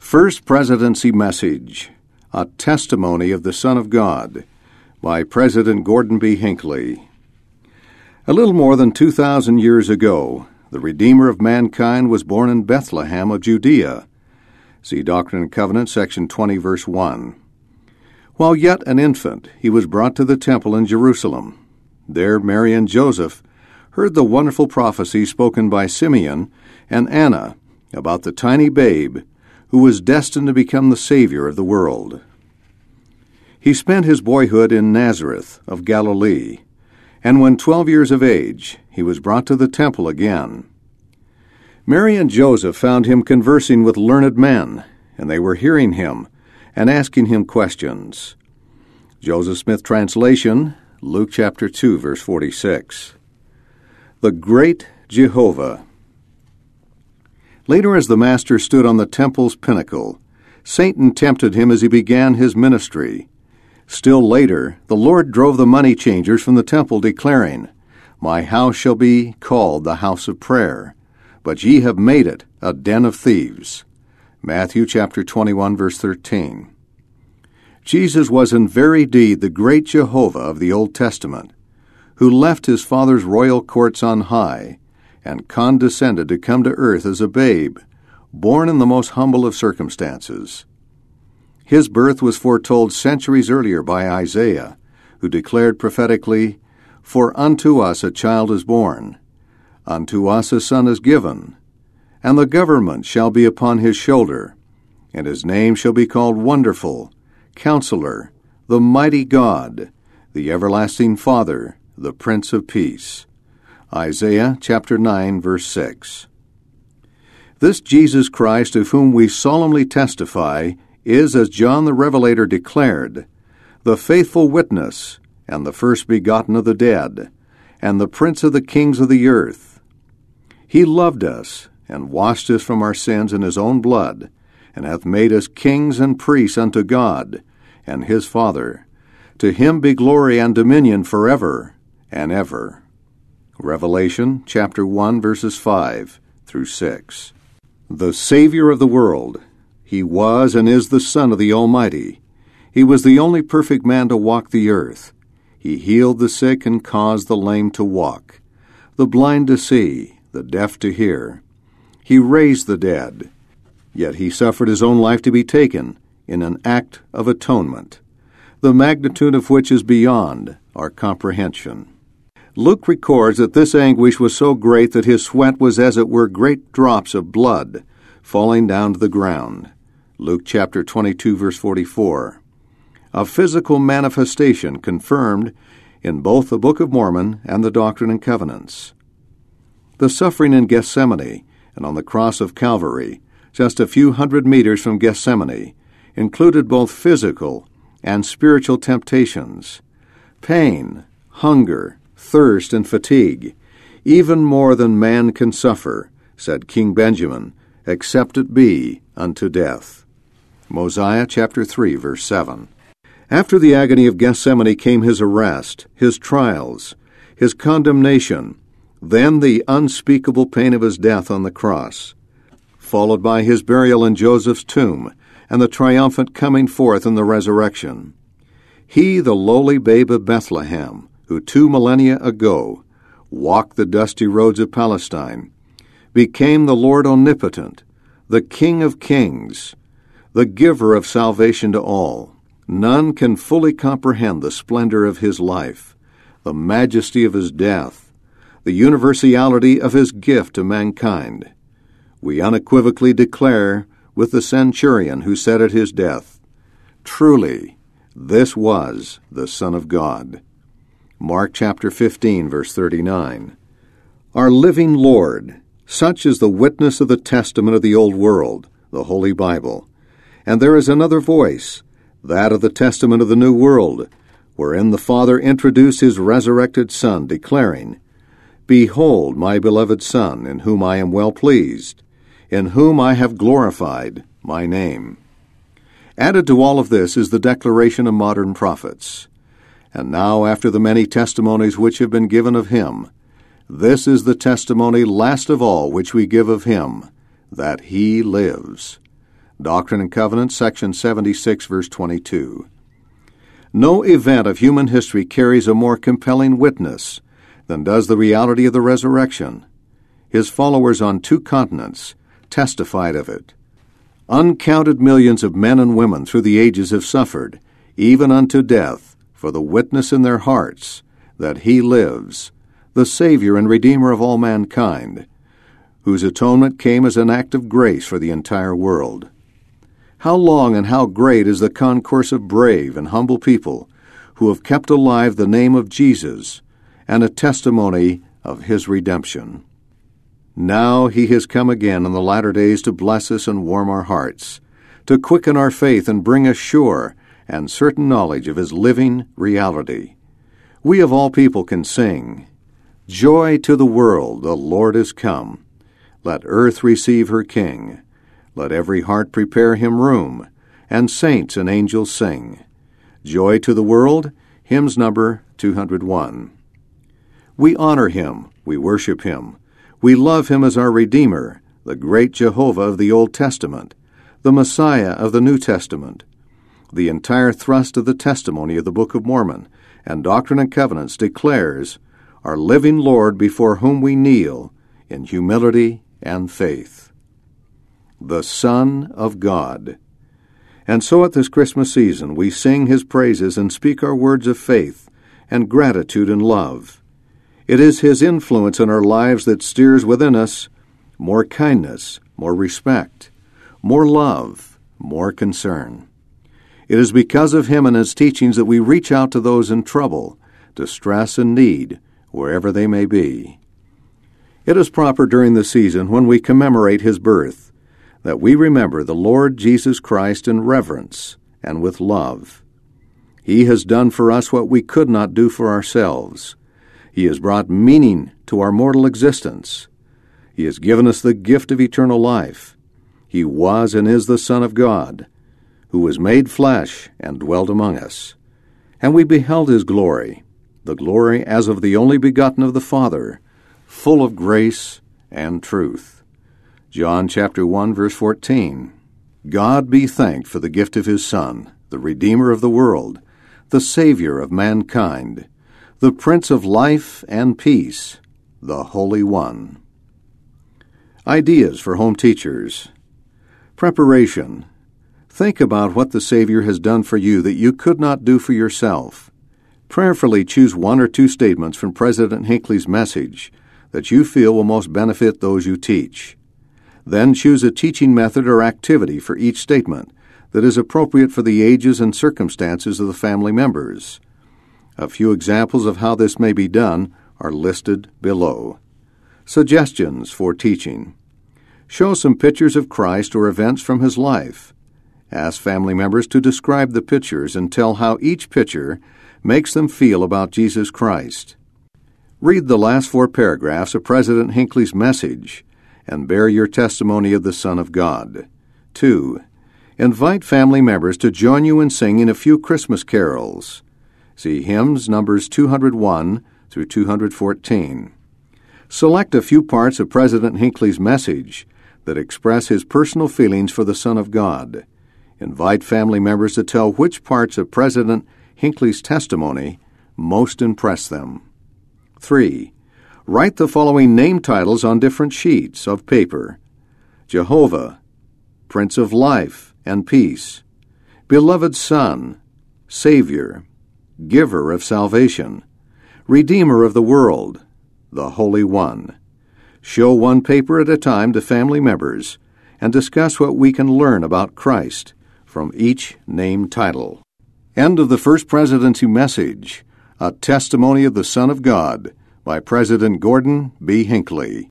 First Presidency Message, A Testimony of the Son of God, by President Gordon B. Hinckley. A little more than 2,000 years ago, the Redeemer of mankind was born in Bethlehem of Judea. See Doctrine and Covenants, section 20, verse 1. While yet an infant, he was brought to the temple in Jerusalem. There Mary and Joseph heard the wonderful prophecy spoken by Simeon and Anna about the tiny babe who was destined to become the Savior of the world. He spent his boyhood in Nazareth of Galilee, and when 12 years of age, he was brought to the temple again. Mary and Joseph found him conversing with learned men, and they were hearing him and asking him questions. Joseph Smith translation, Luke chapter 2, verse 46. The Great Jehovah. Later, as the Master stood on the temple's pinnacle, Satan tempted him as he began his ministry. Still later, the Lord drove the money changers from the temple, declaring, "My house shall be called the house of prayer, but ye have made it a den of thieves." Matthew chapter 21, verse 13. Jesus was in very deed the great Jehovah of the Old Testament, who left his Father's royal courts on high and condescended to come to earth as a babe, born in the most humble of circumstances. His birth was foretold centuries earlier by Isaiah, who declared prophetically, "For unto us a child is born, unto us a son is given, and the government shall be upon his shoulder, and his name shall be called Wonderful, Counselor, the Mighty God, the Everlasting Father, the Prince of Peace." Isaiah chapter 9, verse 6. This Jesus Christ of whom we solemnly testify is, as John the Revelator declared, the faithful witness and the first begotten of the dead, and the Prince of the kings of the earth. He loved us and washed us from our sins in his own blood, and hath made us kings and priests unto God and his Father. To him be glory and dominion forever and ever. Revelation chapter 1, verses 5 through 6. The Savior of the world. He was and is the Son of the Almighty. He was the only perfect man to walk the earth. He healed the sick and caused the lame to walk, the blind to see, the deaf to hear. He raised the dead. Yet he suffered his own life to be taken in an act of atonement, the magnitude of which is beyond our comprehension. Luke records that this anguish was so great that his sweat was as it were great drops of blood falling down to the ground. Luke chapter 22, verse 44. A physical manifestation confirmed in both the Book of Mormon and the Doctrine and Covenants. The suffering in Gethsemane and on the cross of Calvary, just a few hundred meters from Gethsemane, included both physical and spiritual temptations, pain, hunger, thirst, and fatigue, even more than man can suffer, said King Benjamin, except it be unto death. Mosiah chapter 3, verse 7. After the agony of Gethsemane came his arrest, his trials, his condemnation, then the unspeakable pain of his death on the cross, followed by his burial in Joseph's tomb and the triumphant coming forth in the resurrection. He, the lowly babe of Bethlehem, who 2 millennia ago walked the dusty roads of Palestine, became the Lord omnipotent, the King of kings, the giver of salvation to all. None can fully comprehend the splendor of his life, the majesty of his death, the universality of his gift to mankind. We unequivocally declare with the centurion who said at his death, "Truly, this was the Son of God." Mark chapter 15, verse 39. Our living Lord, such is the witness of the testament of the old world, the Holy Bible. And there is another voice, that of the testament of the new world, wherein the Father introduced his resurrected Son, declaring, "Behold my beloved Son, in whom I am well pleased, in whom I have glorified my name." Added to all of this is the declaration of modern prophets. And now, after the many testimonies which have been given of him, this is the testimony last of all which we give of him, that he lives. Doctrine and Covenants, section 76, verse 22. No event of human history carries a more compelling witness than does the reality of the resurrection. His followers on 2 continents testified of it. Uncounted millions of men and women through the ages have suffered, even unto death, for the witness in their hearts that He lives, the Savior and Redeemer of all mankind, whose atonement came as an act of grace for the entire world. How long and how great is the concourse of brave and humble people who have kept alive the name of Jesus and a testimony of His redemption. Now He has come again in the latter days to bless us and warm our hearts, to quicken our faith and bring us sure and certain knowledge of His living reality. We of all people can sing, "Joy to the world, the Lord is come. Let earth receive her King. Let every heart prepare Him room, and saints and angels sing." Joy to the world, hymns number 201. We honor Him, we worship Him. We love Him as our Redeemer, the great Jehovah of the Old Testament, the Messiah of the New Testament. The entire thrust of the testimony of the Book of Mormon and Doctrine and Covenants declares our living Lord before whom we kneel in humility and faith. The Son of God. And so at this Christmas season we sing His praises and speak our words of faith and gratitude and love. It is His influence in our lives that steers within us more kindness, more respect, more love, more concern. It is because of Him and His teachings that we reach out to those in trouble, distress, and need, wherever they may be. It is proper during the season when we commemorate His birth that we remember the Lord Jesus Christ in reverence and with love. He has done for us what we could not do for ourselves. He has brought meaning to our mortal existence. He has given us the gift of eternal life. He was and is the Son of God, who was made flesh and dwelt among us. And we beheld His glory, the glory as of the only begotten of the Father, full of grace and truth. John chapter 1, verse 14. God be thanked for the gift of His Son, the Redeemer of the world, the Savior of mankind, the Prince of life and peace, the Holy One. Ideas for home teachers. Preparation. Think about what the Savior has done for you that you could not do for yourself. Prayerfully choose 1 or 2 statements from President Hinckley's message that you feel will most benefit those you teach. Then choose a teaching method or activity for each statement that is appropriate for the ages and circumstances of the family members. A few examples of how this may be done are listed below. Suggestions for teaching. Show some pictures of Christ or events from His life. Ask family members to describe the pictures and tell how each picture makes them feel about Jesus Christ. Read the last 4 paragraphs of President Hinckley's message and bear your testimony of the Son of God. 2. Invite family members to join you in singing a few Christmas carols. See hymns numbers 201 through 214. Select a few parts of President Hinckley's message that express his personal feelings for the Son of God. Invite family members to tell which parts of President Hinckley's testimony most impress them. 3. Write the following name titles on different sheets of paper: Jehovah, Prince of Life and Peace, Beloved Son, Savior, Giver of Salvation, Redeemer of the world, the Holy One. Show 1 paper at a time to family members and discuss what we can learn about Christ from each name title. End of the First Presidency Message, A Testimony of the Son of God, by President Gordon B. Hinckley.